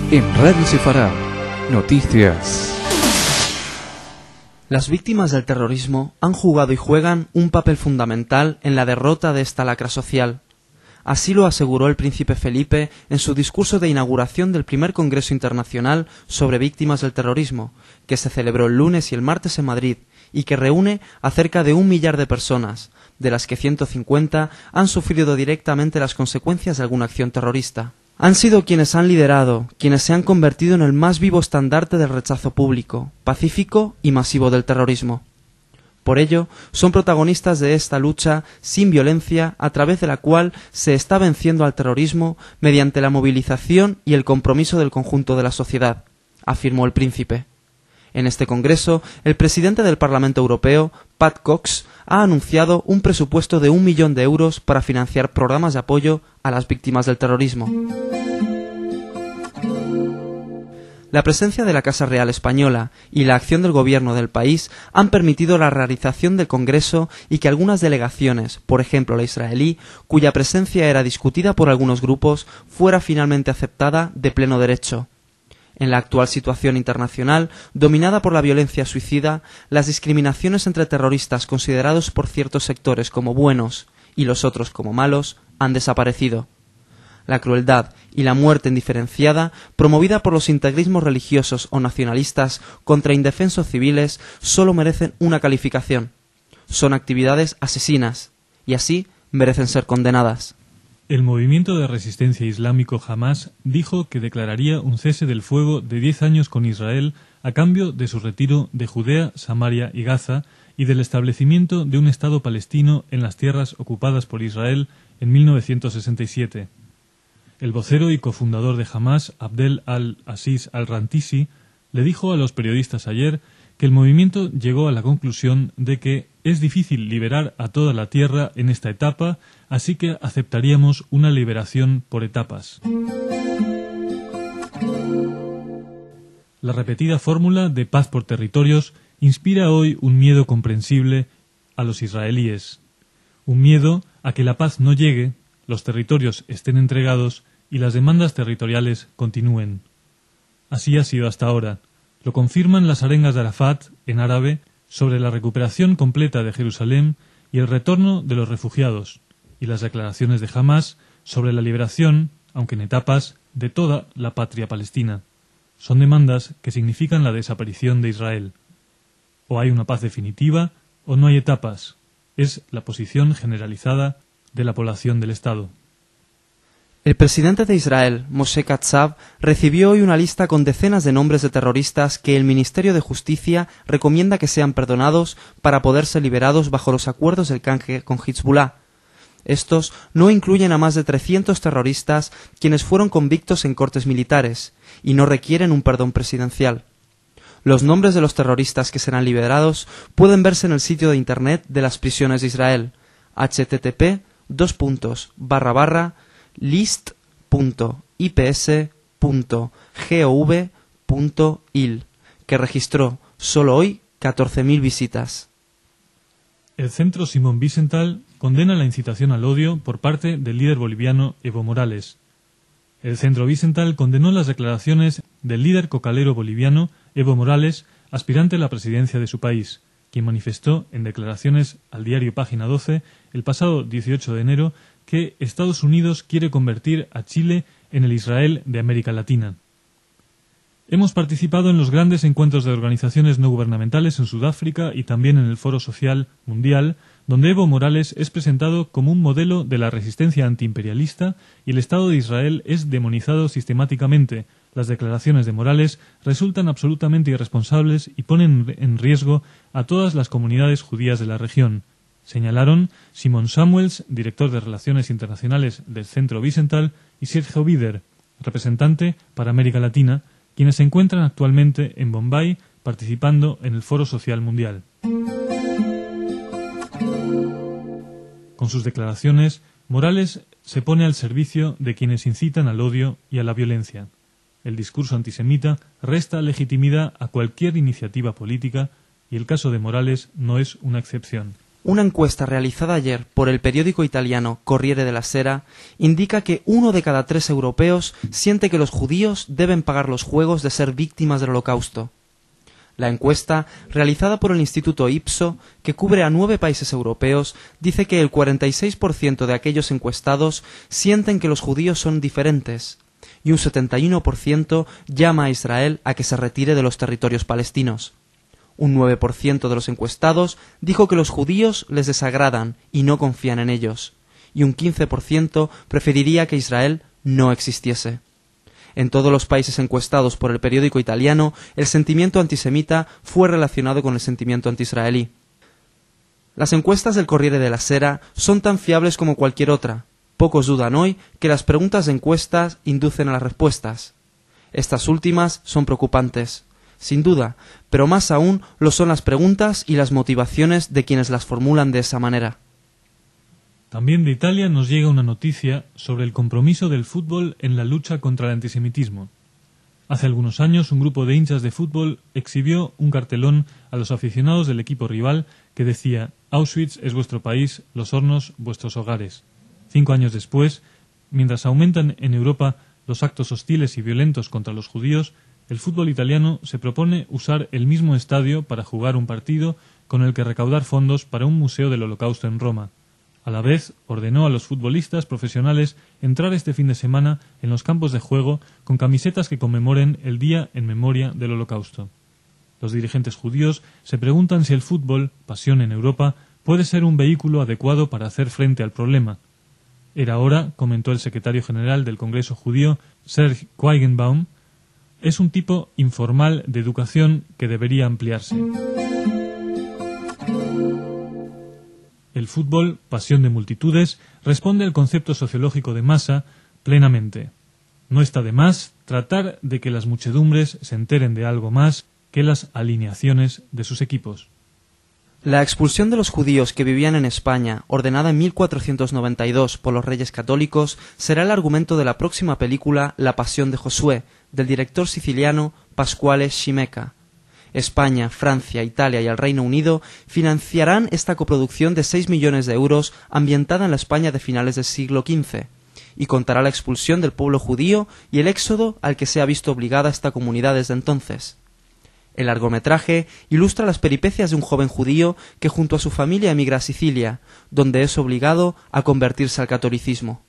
En Radio Sefarad, noticias. Las víctimas del terrorismo han jugado y juegan un papel fundamental en la derrota de esta lacra social. Así lo aseguró el príncipe Felipe en su discurso de inauguración del primer Congreso Internacional sobre Víctimas del Terrorismo, que se celebró el lunes y el martes en Madrid y que reúne a cerca de 1 millar de personas, de las que 150 han sufrido directamente las consecuencias de alguna acción terrorista. Han sido quienes han liderado, quienes se han convertido en el más vivo estandarte del rechazo público, pacífico y masivo del terrorismo. Por ello, son protagonistas de esta lucha sin violencia a través de la cual se está venciendo al terrorismo mediante la movilización y el compromiso del conjunto de la sociedad, afirmó el príncipe. En este congreso, el presidente del Parlamento Europeo, Pat Cox, ha anunciado un presupuesto de 1 millón de euros para financiar programas de apoyo a las víctimas del terrorismo. La presencia de la Casa Real Española y la acción del gobierno del país han permitido la realización del Congreso y que algunas delegaciones, por ejemplo la israelí, cuya presencia era discutida por algunos grupos, fuera finalmente aceptada de pleno derecho. En la actual situación internacional, dominada por la violencia suicida, las discriminaciones entre terroristas considerados por ciertos sectores como buenos y los otros como malos han desaparecido. La crueldad y la muerte indiferenciada, promovida por los integrismos religiosos o nacionalistas contra indefensos civiles, solo merecen una calificación. Son actividades asesinas, y así merecen ser condenadas. El movimiento de resistencia islámico Hamás dijo que declararía un cese del fuego de 10 años con Israel a cambio de su retiro de Judea, Samaria y Gaza y del establecimiento de un Estado palestino en las tierras ocupadas por Israel en 1967. El vocero y cofundador de Hamás, Abdel al-Aziz al-Rantisi, le dijo a los periodistas ayer que el movimiento llegó a la conclusión de que es difícil liberar a toda la tierra en esta etapa, así que aceptaríamos una liberación por etapas. La repetida fórmula de paz por territorios inspira hoy un miedo comprensible a los israelíes. Un miedo a que la paz no llegue, los territorios estén entregados y las demandas territoriales continúen. Así ha sido hasta ahora. Lo confirman las arengas de Arafat, en árabe, sobre la recuperación completa de Jerusalén y el retorno de los refugiados, y las declaraciones de Hamás sobre la liberación, aunque en etapas, de toda la patria palestina. Son demandas que significan la desaparición de Israel. O hay una paz definitiva, o no hay etapas. Es la posición generalizada de la población del Estado. El presidente de Israel, Moshe Katsav, recibió hoy una lista con decenas de nombres de terroristas que el Ministerio de Justicia recomienda que sean perdonados para poder ser liberados bajo los acuerdos del canje con Hezbollah. Estos no incluyen a más de 300 terroristas quienes fueron convictos en cortes militares y no requieren un perdón presidencial. Los nombres de los terroristas que serán liberados pueden verse en el sitio de internet de las prisiones de Israel, http://list.ips.gov.il, que registró solo hoy 14.000 visitas. El Centro Simón Wiesenthal condena la incitación al odio por parte del líder boliviano Evo Morales. El Centro Wiesenthal condenó las declaraciones del líder cocalero boliviano Evo Morales, aspirante a la presidencia de su país, quien manifestó en declaraciones al diario Página 12 el pasado 18 de enero que Estados Unidos quiere convertir a Chile en el Israel de América Latina. Hemos participado en los grandes encuentros de organizaciones no gubernamentales en Sudáfrica y también en el Foro Social Mundial, donde Evo Morales es presentado como un modelo de la resistencia antiimperialista y el Estado de Israel es demonizado sistemáticamente. Las declaraciones de Morales resultan absolutamente irresponsables y ponen en riesgo a todas las comunidades judías de la región, señalaron Simon Samuels, director de Relaciones Internacionales del Centro Wiesenthal, y Sergio Bider, representante para América Latina, quienes se encuentran actualmente en Bombay participando en el Foro Social Mundial. Con sus declaraciones, Morales se pone al servicio de quienes incitan al odio y a la violencia. El discurso antisemita resta legitimidad a cualquier iniciativa política y el caso de Morales no es una excepción. Una encuesta realizada ayer por el periódico italiano Corriere della Sera indica que 1 de cada 3 europeos siente que los judíos deben pagar los juegos de ser víctimas del Holocausto. La encuesta, realizada por el Instituto Ipso, que cubre a 9 países europeos, dice que el 46% de aquellos encuestados sienten que los judíos son diferentes, y un 71% llama a Israel a que se retire de los territorios palestinos. Un 9% de los encuestados dijo que los judíos les desagradan y no confían en ellos, y un 15% preferiría que Israel no existiese. En todos los países encuestados por el periódico italiano, el sentimiento antisemita fue relacionado con el sentimiento antiisraelí. Las encuestas del Corriere della Sera son tan fiables como cualquier otra. Pocos dudan hoy que las preguntas de encuestas inducen a las respuestas. Estas últimas son preocupantes, sin duda, pero más aún lo son las preguntas y las motivaciones de quienes las formulan de esa manera. También de Italia nos llega una noticia sobre el compromiso del fútbol en la lucha contra el antisemitismo. Hace algunos años un grupo de hinchas de fútbol exhibió un cartelón a los aficionados del equipo rival que decía: Auschwitz es vuestro país, los hornos vuestros hogares. 5 años después, mientras aumentan en Europa los actos hostiles y violentos contra los judíos, el fútbol italiano se propone usar el mismo estadio para jugar un partido con el que recaudar fondos para un museo del Holocausto en Roma. A la vez, ordenó a los futbolistas profesionales entrar este fin de semana en los campos de juego con camisetas que conmemoren el Día en Memoria del Holocausto. Los dirigentes judíos se preguntan si el fútbol, pasión en Europa, puede ser un vehículo adecuado para hacer frente al problema. Era hora, comentó el secretario general del Congreso Judío, Serge Quaigenbaum, es un tipo informal de educación que debería ampliarse. El fútbol, pasión de multitudes, responde al concepto sociológico de masa plenamente. No está de más tratar de que las muchedumbres se enteren de algo más que las alineaciones de sus equipos. La expulsión de los judíos que vivían en España, ordenada en 1492 por los Reyes Católicos, será el argumento de la próxima película La Pasión de Josué, del director siciliano Pasquale Scimeca. España, Francia, Italia y el Reino Unido financiarán esta coproducción de 6 millones de euros ambientada en la España de finales del siglo XV, y contará la expulsión del pueblo judío y el éxodo al que se ha visto obligada esta comunidad desde entonces. El largometraje ilustra las peripecias de un joven judío que junto a su familia emigra a Sicilia, donde es obligado a convertirse al catolicismo.